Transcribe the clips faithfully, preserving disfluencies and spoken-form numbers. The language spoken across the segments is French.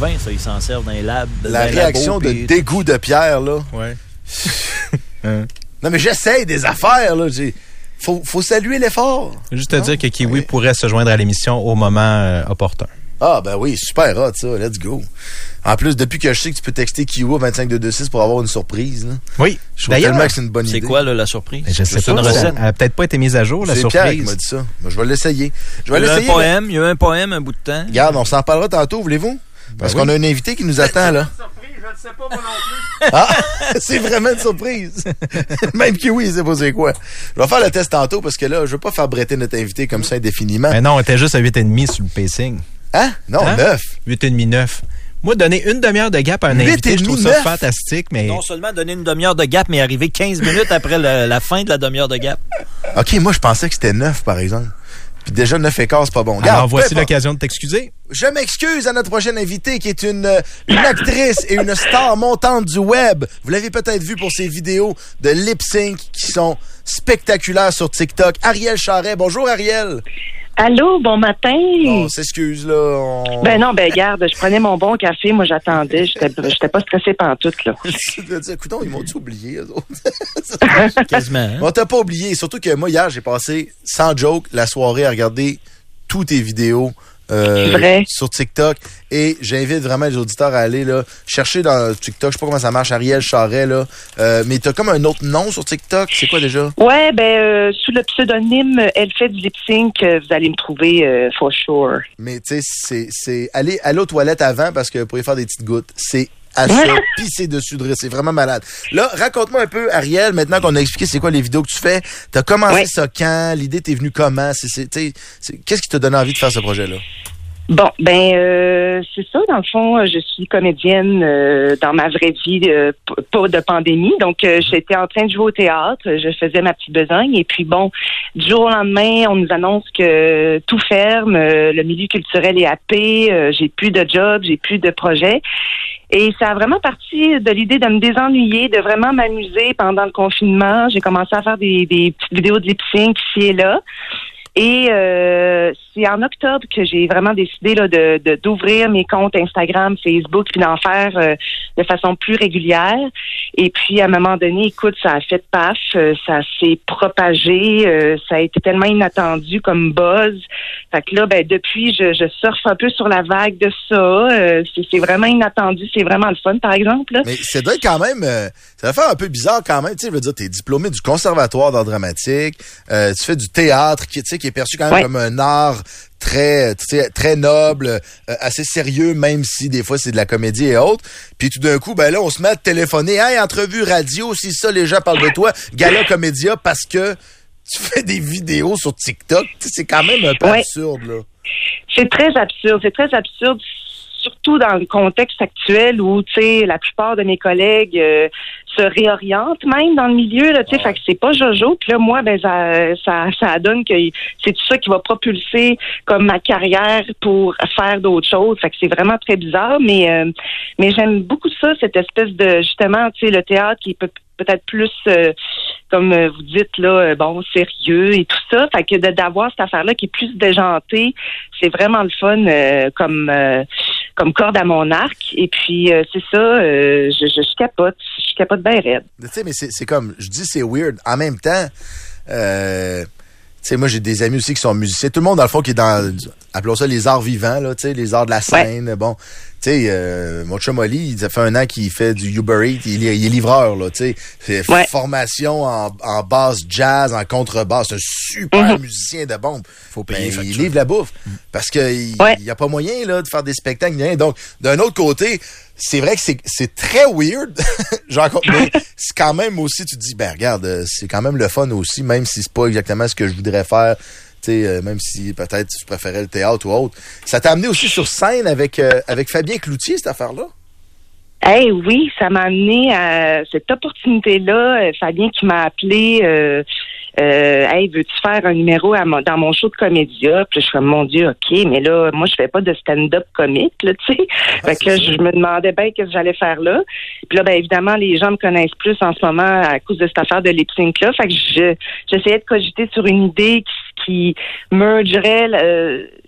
vin, ça. Ils s'en servent dans les labs. La réaction labos, de pis... dégoût de Pierre, là. Ouais. hein? Non, mais j'essaye des affaires, là. J'ai... Faut, faut saluer l'effort. Juste te non? dire que Kiwi oui. pourrait se joindre à l'émission au moment euh, opportun. Ah, ben oui, super hot, ça. Let's go. En plus, depuis que je sais que tu peux texter Kiwi au vingt-cinq deux deux six pour avoir une surprise, là. Oui. Je trouve tellement que c'est une bonne c'est idée. C'est quoi, là, la surprise? Je sais c'est pas. Une recette. Elle a peut-être pas été mise à jour, la c'est surprise. Pierre qui m'a dit ça. Ben, je vais l'essayer. Je vais il y a l'essayer. un poème, mais... il y a eu un poème un bout de temps. Regarde, on s'en parlera tantôt, voulez-vous? Parce ben oui. qu'on a un invité qui nous attend, là. Surprise, je ne sais pas, moi non plus. Ah, c'est vraiment une surprise. Même Kiwi, il sait pas c'est quoi. Je vais faire le test tantôt parce que là, je veux pas faire bretter notre invité comme ça indéfiniment. Mais non, on était juste à huit virgule cinq sur le pacing. Hein? Non, hein? neuf. huit virgule cinq, neuf. Moi, donner une demi-heure de gap à un invité, je trouve ça neuf. Fantastique, mais... Non seulement donner une demi-heure de gap, mais arriver quinze minutes après le, la fin de la demi-heure de gap. OK, moi, je pensais que c'était neuf, par exemple. Puis déjà, neuf et quart, c'est pas bon. Regarde, alors, voici l'occasion de t'excuser. Je m'excuse à notre prochaine invitée, qui est une, une actrice et une star montante du web. Vous l'avez peut-être vu pour ses vidéos de lip-sync qui sont spectaculaires sur TikTok. Ariel Charret. Bonjour, Ariel. Allô, bon matin. On s'excuse, là. On... Ben non, ben garde, je prenais mon bon café, moi j'attendais, j'étais, j'étais pas stressée pantoute, là. Écoute, ils m'ont-tu oublié, eux autres? Quasiment. Hein? On t'a pas oublié, surtout que moi, hier, j'ai passé, sans joke, la soirée à regarder toutes tes vidéos euh, sur TikTok. Et j'invite vraiment les auditeurs à aller là chercher dans TikTok, je sais pas comment ça marche, Ariel Charret, là. Euh, mais t'as comme un autre nom sur TikTok, c'est quoi déjà? Ouais, ben euh, sous le pseudonyme Elle fait du lip sync, euh, vous allez me trouver euh, for sure. Mais tu sais, c'est, c'est aller, aller aux toilettes avant parce que vous pourriez faire des petites gouttes. C'est à se pisser dessus de rire, c'est vraiment malade. Là, raconte-moi un peu, Ariel, maintenant qu'on a expliqué c'est quoi les vidéos que tu fais, t'as commencé ouais. ça quand? L'idée t'est venue comment? C'est, c'est, t'sais, c'est, qu'est-ce qui t'a donné envie de faire ce projet-là? Bon, ben euh, c'est ça. Dans le fond, je suis comédienne euh, dans ma vraie vie, euh, p- pas de pandémie. Donc, euh, j'étais en train de jouer au théâtre. Je faisais ma petite besogne. Et puis, bon, du jour au lendemain, on nous annonce que tout ferme. Euh, le milieu culturel est happé. Euh, j'ai plus de job, j'ai plus de projet. Et ça a vraiment parti de l'idée de me désennuyer, de vraiment m'amuser pendant le confinement. J'ai commencé à faire des, des petites vidéos de lip-sync ici et là. Et euh, c'est en octobre que j'ai vraiment décidé là, de, de d'ouvrir mes comptes Instagram, Facebook, puis d'en faire euh, de façon plus régulière. Et puis à un moment donné, écoute, ça a fait paf, euh, ça s'est propagé, euh, ça a été tellement inattendu comme buzz. Fait que là, ben depuis, je, je surfe un peu sur la vague de ça. Euh, c'est, c'est vraiment inattendu, c'est vraiment le fun, par exemple. Là. Mais c'est doit être quand même, euh, ça va faire un peu bizarre quand même. Tu sais, je veux dire, t'es diplômé du Conservatoire d'art dramatique, euh, tu fais du théâtre, qui, tu sais, qui est perçu quand même ouais. comme un art très très noble, euh, assez sérieux, même si des fois c'est de la comédie et autres. Puis tout d'un coup, ben là, on se met à te téléphoner. Hey, entrevue radio, si ça, les gens parlent de toi. Gala Comédia, parce que tu fais des vidéos sur TikTok. T'sais, c'est quand même un peu ouais. absurde, là. C'est très absurde. C'est très absurde. Surtout dans le contexte actuel où, tu sais, la plupart de mes collègues euh, se réorientent même dans le milieu, là, tu sais, ouais. fait que c'est pas Jojo. Puis là, moi, ben, ça, ça, ça donne que c'est tout ça qui va propulser comme ma carrière pour faire d'autres choses. Fait que c'est vraiment très bizarre, mais euh, mais j'aime beaucoup ça, cette espèce de, justement, tu sais, le théâtre qui peut peut-être plus, euh, comme vous dites, là, bon, sérieux et tout ça. Fait que de, d'avoir cette affaire-là qui est plus déjantée, c'est vraiment le fun euh, comme euh, comme corde à mon arc. Et puis, euh, c'est ça, euh, je, je, je capote. Je capote bien raide. Tu sais, mais c'est, c'est comme, je dis c'est weird. En même temps, euh, tu sais, moi, j'ai des amis aussi qui sont musiciens. Tout le monde, dans le fond, qui est dans, appelons ça les arts vivants, là, tu sais, les arts de la scène. Ouais. Bon, tu sais, euh, mon chum Oli, ça fait un an qu'il fait du Uber Eats. Il, il est livreur, là, tu sais. C'est ouais. formation en, en basse jazz, en contrebasse. C'est un super mm-hmm. musicien de bombe. Faut payer. Ben, il livre la bouffe. Mm. Parce qu'il ouais. n'y a pas moyen, là, de faire des spectacles, rien. Donc, d'un autre côté, c'est vrai que c'est, c'est très weird. Genre, mais c'est quand même aussi, tu te dis, ben, regarde, c'est quand même le fun aussi, même si c'est pas exactement ce que je voudrais faire. Tu sais, même si peut-être tu préférais le théâtre ou autre. Ça t'a amené aussi sur scène avec, euh, avec Fabien Cloutier, cette affaire-là? Eh hey, oui, ça m'a amené à cette opportunité-là. Fabien qui m'a appelé, euh, euh, hey, veux-tu faire un numéro à mon, dans mon show de comédia? Puis je suis comme, mon Dieu, OK, mais là, moi, je fais pas de stand-up comique, là, tu sais. Ah, fait que là, je me demandais bien qu'est-ce que j'allais faire là. Puis là, ben évidemment, les gens me connaissent plus en ce moment à cause de cette affaire de lip-sync-là. Fait que je, j'essayais de cogiter sur une idée qui qui mergerait euh,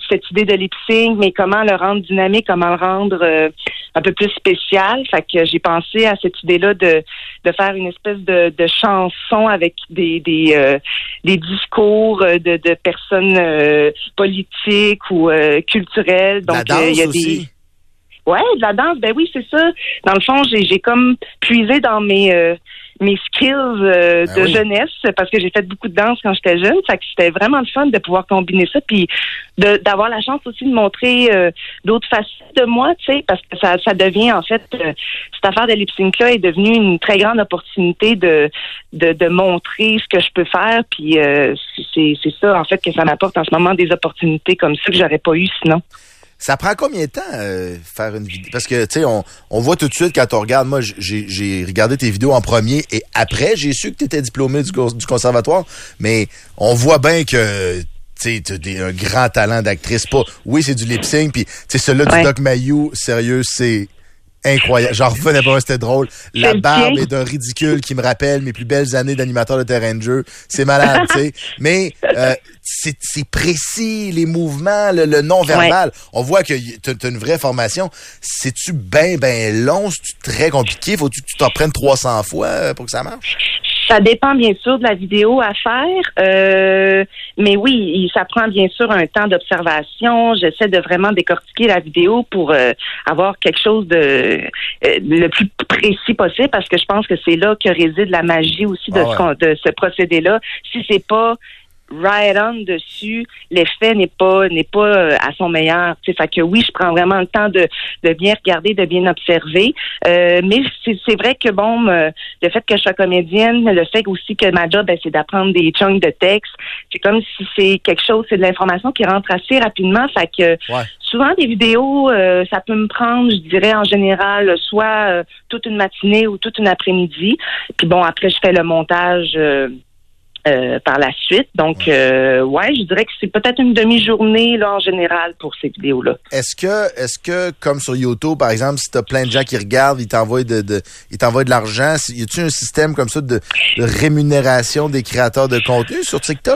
cette idée de lip-sync, mais comment le rendre dynamique, comment le rendre euh, un peu plus spécial. Fait que j'ai pensé à cette idée-là de de faire une espèce de, de chanson avec des des euh, des discours de, de personnes euh, politiques ou euh, culturelles. Donc, la danse il euh, y a aussi. des Ouais, de la danse, ben oui, c'est ça. Dans le fond, j'ai j'ai comme puisé dans mes euh, mes skills euh, ben de oui. jeunesse parce que j'ai fait beaucoup de danse quand j'étais jeune. Fait que c'était vraiment le fun de pouvoir combiner ça, puis de d'avoir la chance aussi de montrer euh, d'autres facettes de moi, tu sais, parce que ça ça devient en fait euh, cette affaire de lip-sync là est devenue une très grande opportunité de de, de montrer ce que je peux faire, puis euh, c'est c'est ça en fait que ça m'apporte en ce moment, des opportunités comme ça que j'aurais pas eu sinon. Ça prend combien de temps euh, faire une vidéo? Parce que, tu sais, on, on voit tout de suite quand on regarde. Moi, j'ai, j'ai regardé tes vidéos en premier et après, j'ai su que tu étais diplômé du, du conservatoire. Mais on voit bien que tu sais, t'as un grand talent d'actrice. Pas, oui, c'est du lip-sync. Puis, tu sais, celui-là ouais. du Doc Mayou, sérieux, c'est incroyable. J'en revenais pas, c'était drôle. La barbe est d'un ridicule qui me rappelle mes plus belles années d'animateur de terrain de jeu. C'est malade, tu sais. Mais euh, c'est, c'est précis, les mouvements, le, le non-verbal. Ouais. On voit que t'as, t'as une vraie formation. C'est-tu ben, ben long? C'est-tu très compliqué? Faut-tu que tu t'en prennes trois cents fois pour que ça marche? Ça dépend bien sûr de la vidéo à faire, euh, mais oui, ça prend bien sûr un temps d'observation. J'essaie de vraiment décortiquer la vidéo pour euh, avoir quelque chose de euh, le plus précis possible, parce que je pense que c'est là que réside la magie aussi de, ah ouais. ce, de ce procédé-là. Si c'est pas right on dessus, l'effet n'est pas n'est pas à son meilleur. T'sais, fait que oui, je prends vraiment le temps de, de bien regarder, de bien observer. Euh, mais c'est, c'est vrai que bon, euh, le fait que je sois comédienne, le fait aussi que ma job, ben, c'est d'apprendre des chunks de texte. C'est comme si c'est quelque chose, c'est de l'information qui rentre assez rapidement. Fait que ouais. souvent des vidéos, euh, ça peut me prendre, je dirais en général, soit euh, toute une matinée ou toute une après-midi. Puis bon, après je fais le montage. Euh, Euh, par la suite. Donc, euh, ouais, je dirais que c'est peut-être une demi-journée là en général pour ces vidéos-là. Est-ce que, est-ce que, comme sur YouTube, par exemple, si t'as plein de gens qui regardent, ils t'envoient de, de ils t'envoient de l'argent, y a-tu un système comme ça de, de rémunération des créateurs de contenu sur TikTok?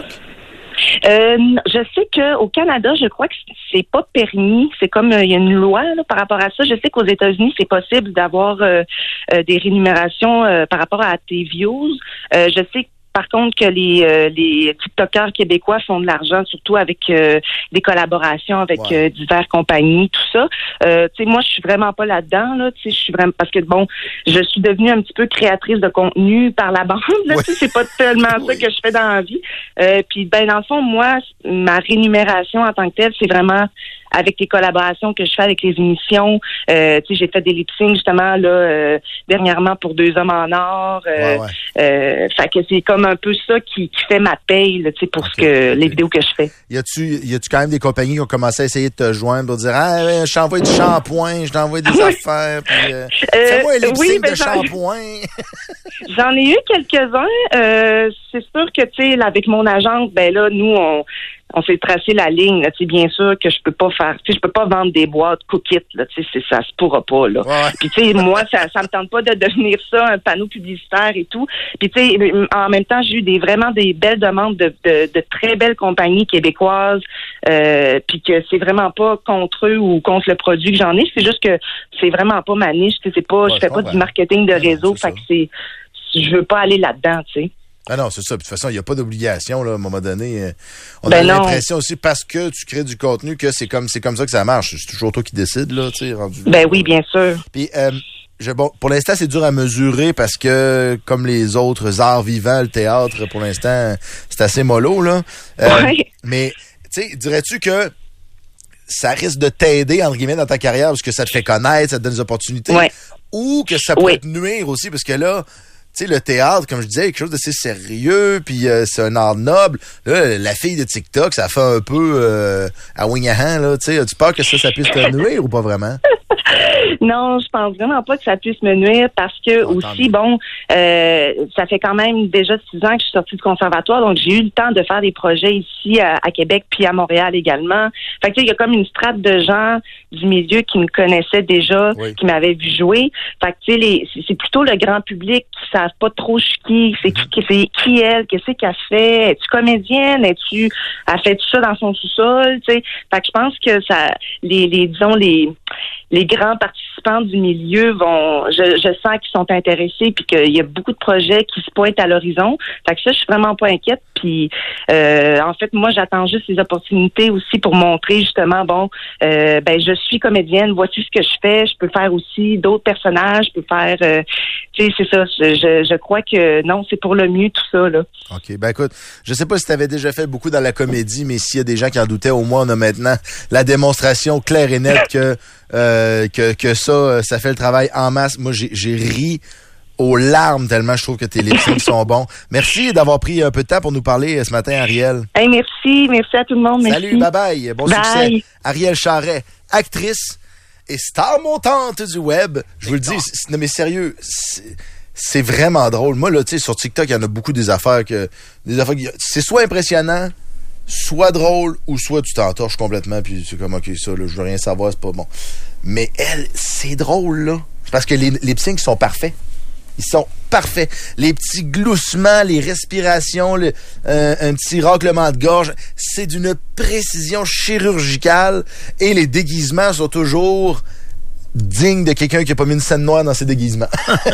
Euh, je sais qu'au Canada, je crois que c'est pas permis. C'est comme il euh, y a une loi là, par rapport à ça. Je sais qu'aux États-Unis, c'est possible d'avoir euh, euh, des rémunérations euh, par rapport à tes views. Euh, je sais que par contre, que les euh, les TikTokers québécois font de l'argent, surtout avec euh, des collaborations avec ouais. euh, diverses compagnies, tout ça. Euh, tu sais, moi, je suis vraiment pas là-dedans, là. Tu sais, je suis vraiment parce que bon, je suis devenue un petit peu créatrice de contenu par la bande. Là, ouais. Tu sais, c'est pas tellement oui. ça que je fais dans la vie. Euh, Puis, ben dans le fond, moi, ma rémunération en tant que telle, c'est vraiment avec les collaborations que je fais avec les émissions. Euh, tu sais, j'ai fait des lip-syncs justement là euh, dernièrement pour Deux hommes en or. Euh, ouais, ouais. Euh, fait que c'est comme un peu ça qui, qui fait ma paye, tu sais, pour okay. ce que les vidéos que je fais. Y a-tu, y a-tu quand même des compagnies qui ont commencé à essayer de te joindre pour dire ah ben, je t'envoie du shampoing, je t'envoie des affaires, puis euh, fais-moi un lip-sync oui, ben, de shampoing. J'en ai eu quelques-uns. Euh, c'est sûr que tu sais, avec mon agence, ben là, nous on on s'est tracé la ligne, là, tu sais, bien sûr que je peux pas faire, tu sais, je peux pas vendre des boîtes cookies, là, tu sais, ça se pourra pas, là. Ouais. Puis, tu sais, moi, ça, ça me tente pas de devenir ça, un panneau publicitaire et tout. Puis, tu sais, en même temps, j'ai eu des, vraiment des belles demandes de, de, de très belles compagnies québécoises, euh, puis que c'est vraiment pas contre eux ou contre le produit que j'en ai, c'est juste que c'est vraiment pas ma niche, tu sais, c'est pas, ouais, je fais pas du marketing de réseau, fait que c'est, je veux pas aller là-dedans, tu sais. Ah non, c'est ça. De toute façon, il n'y a pas d'obligation, là, à un moment donné. On ben a non. l'impression aussi, parce que tu crées du contenu, que c'est comme c'est comme ça que ça marche. C'est toujours toi qui décides, là, tu sais, rendu. Ben oui, bien sûr. Puis, euh, je, bon, pour l'instant, c'est dur à mesurer parce que, comme les autres arts vivants, le théâtre, pour l'instant, c'est assez mollo, là. Euh, ouais. Mais, tu sais, dirais-tu que ça risque de t'aider, entre guillemets, dans ta carrière parce que ça te fait connaître, ça te donne des opportunités? Ouais. Ou que ça peut oui. te nuire aussi parce que là, tu sais, le théâtre, comme je disais, quelque chose d'assez sérieux, puis euh, c'est un art noble. Là, la fille de TikTok, ça fait un peu euh, à Wingahan, là, tu sais. As-tu peur que ça, ça puisse te nuire ou pas vraiment? Non, je pense vraiment pas que ça puisse me nuire parce que Oh, aussi, bon, euh, ça fait quand même déjà six ans que je suis sortie du conservatoire, donc j'ai eu le temps de faire des projets ici à, à Québec puis à Montréal également. Fait que il y a comme une strate de gens du milieu qui me connaissaient déjà, oui. qui m'avaient vu jouer. Fait que tu sais, les, c'est, c'est plutôt le grand public qui savent pas trop je suis qui, c'est qui, qui, c'est qui elle, qu'est-ce qu'elle fait, es-tu comédienne, es-tu, elle fait tout ça dans son sous-sol, tu sais. Fait que je pense que ça, les, les disons les les grands participants du milieu vont, je, je sens qu'ils sont intéressés puis qu'il y a beaucoup de projets qui se pointent à l'horizon. Fait que ça, je suis vraiment pas inquiète. Puis, euh, en fait, moi, j'attends juste les opportunités aussi pour montrer justement, bon, euh, ben, je suis comédienne, voici ce que je fais. Je peux faire aussi d'autres personnages, je peux faire, euh, tu sais, c'est ça. Je, je crois que non, c'est pour le mieux tout ça là. OK. Ben écoute, je sais pas si tu avais déjà fait beaucoup dans la comédie, mais s'il y a des gens qui en doutaient, au moins on a maintenant la démonstration claire et nette que euh, que, que ça, ça fait le travail en masse. Moi, j'ai, j'ai ri aux larmes tellement je trouve que tes lip-syncs sont bons. Merci d'avoir pris un peu de temps pour nous parler ce matin, Ariel. Hey, merci, merci à tout le monde. Merci. Salut, bye bye. Bon bye. Succès. Ariel Charret, actrice et star montante du web. Je vous le dis, c'est, non mais sérieux, c'est, c'est vraiment drôle. Moi, là, tu sais, sur TikTok, il y en a beaucoup des affaires que, des affaires qui, c'est soit impressionnant, soit drôle, ou soit tu t'entorches complètement, puis c'est comme, OK, ça, là, je veux rien savoir, c'est pas bon. Mais elle, c'est drôle, là. C'est parce que les, les lip-syncs sont parfaits. Ils sont parfaits. Les petits gloussements, les respirations, le, euh, un petit raclement de gorge, c'est d'une précision chirurgicale, et les déguisements sont toujours digne de quelqu'un qui a pas mis une scène noire dans ses déguisements.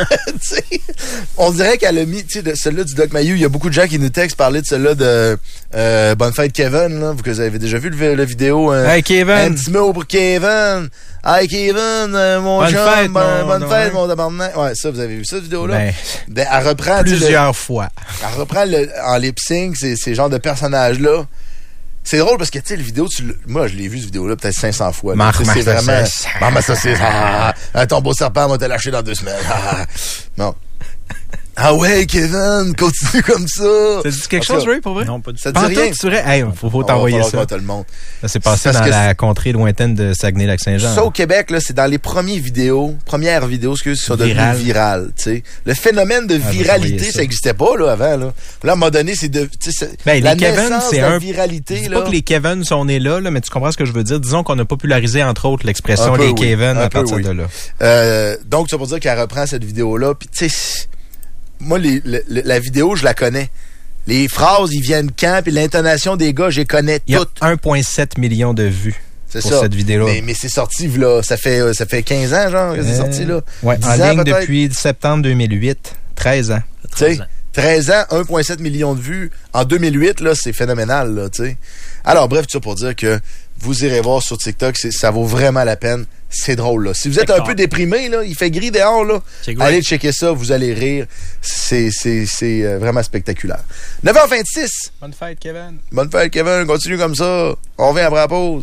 On dirait qu'elle a mis, tu sais, celle-là du Doc Mayou, il y a beaucoup de gens qui nous textent parler de celle-là de euh, Bonne fête Kevin, là, vous avez déjà vu le, la vidéo. Un, hey Kevin! Un petit mot pour Kevin! Hey Kevin, euh, mon bonne chum, fête, bonne, mon, bonne non, fête, ouais. mon tabarnak. Ouais, ça, vous avez vu ça, cette vidéo-là? Ben, ben, elle reprend, plusieurs le, fois. Elle reprend le, en lip-sync ces, ces genres de personnages-là. C'est drôle parce que, tu sais, le vidéo, tu moi, je l'ai vu, cette vidéo-là, peut-être cinq cents fois. Marc, c'est Marc, vraiment. ça, Maman, ça, c'est. Ah, un tombeau serpent va te lâcher dans deux semaines. Ah, non. Ah ouais, Kevin, continue comme ça. Ça dit quelque chose, Ray, pour vrai? Non, pas du tout. Ça te dit rien? Tu dirais, hey, faut, faut t'envoyer ça. On te le montre. Ça s'est passé Parce dans que la contrée lointaine de Saguenay-Lac-Saint-Jean. Ça, au Québec, là, c'est dans les premières vidéos, premières vidéos, excuse, qui sont devenues Viral. virales, tu sais. Le phénomène de Ah, viralité, ça. ça n'existait pas, là, avant, là. Là, à un moment donné, c'est de, tu sais, Ben, la les Kevin, naissance c'est de la un- viralité, Je dis là. pas que les Kevin sont nés là, là, mais tu comprends ce que je veux dire. Disons qu'on a popularisé, entre autres, l'expression Un peu, les oui. Kevin Un à peu, partir oui. de là. Euh, donc, ça pour dire qu'elle reprend cette vidéo-là. Puis, tu sais, moi, les, le- le- la vidéo, je la connais. Les phrases, ils viennent quand, puis l'intonation des gars, je les connais Il y a toutes. un virgule sept million de vues C'est pour ça. cette vidéo-là. Mais, mais c'est sorti, là, ça fait, euh, ça fait quinze ans, genre, que c'est Euh, sorti, là. Ouais, dix en ans, ligne peut-être. depuis septembre deux mille huit. treize ans. Tu sais, treize ans, un virgule sept million de vues. En deux mille huit, là, c'est phénoménal, là, tu sais. Alors, bref, tout ça pour dire que vous irez voir sur TikTok, c'est, ça vaut vraiment la peine. C'est drôle, là. Si vous êtes un D'accord. peu déprimé, là, il fait gris dehors, là, C'est great. allez checker ça, vous allez rire. C'est, c'est, c'est euh, vraiment spectaculaire. neuf heures vingt-six. Bonne fête, Kevin. Bonne fête, Kevin. Continue comme ça. On revient après la pause.